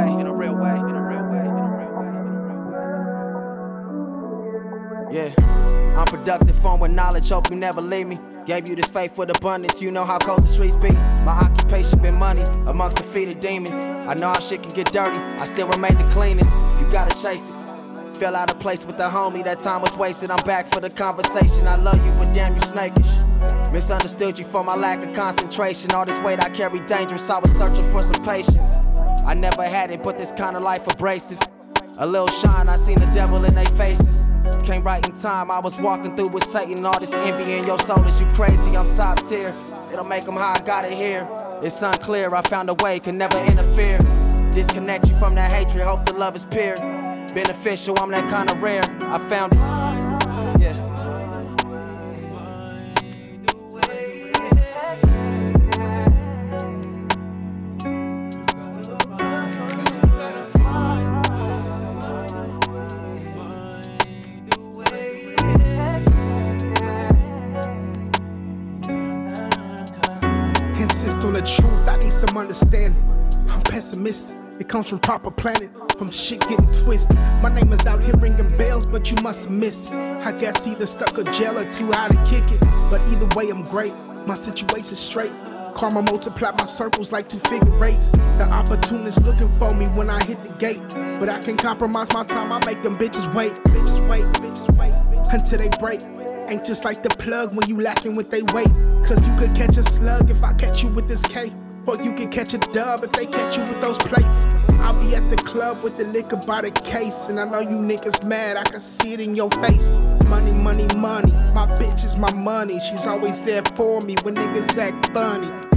way, in a real way. Yeah, I'm productive, form with knowledge, hope you never leave me. Gave you this faith with abundance, you know how cold the streets be. My occupation been money, amongst defeated demons. I know how shit can get dirty, I still remain the cleanest. You gotta chase it. Fell out of place with the homie, that time was wasted. I'm back for the conversation, I love you, but damn you snakish. Misunderstood you for my lack of concentration. All this weight I carry dangerous, I was searching for some patience. I never had it, but this kind of life abrasive. A little shine, I seen the devil in their faces. Came right in time, I was walking through with Satan. All this envy in your soul, is you crazy, I'm top tier. It'll make them how I got it here. It's unclear, I found a way, can never interfere. Disconnect you from that hatred, hope the love is pure. Beneficial, I'm that kind of rare, I found it. Yeah. Insist on the truth, I need some understanding. I'm pessimistic, it comes from proper planning, from shit getting twisted. My name is out here ringing bells, but you must have missed it. I guess either stuck or jail or too high to kick it. But either way, I'm great, my situation's straight. Karma multiply my circles like 2 figure eights. The opportunist looking for me when I hit the gate. But I can't compromise my time, I make them bitches wait. Until they break. Ain't just like the plug when you lacking with they weight. Cause you could catch a slug if I catch you with this K. Or you can catch a dub if they catch you with those plates. I'll be at the club with the liquor by the case. And I know you niggas mad, I can see it in your face. Money, money, money, my bitch is my money. She's always there for me when niggas act funny.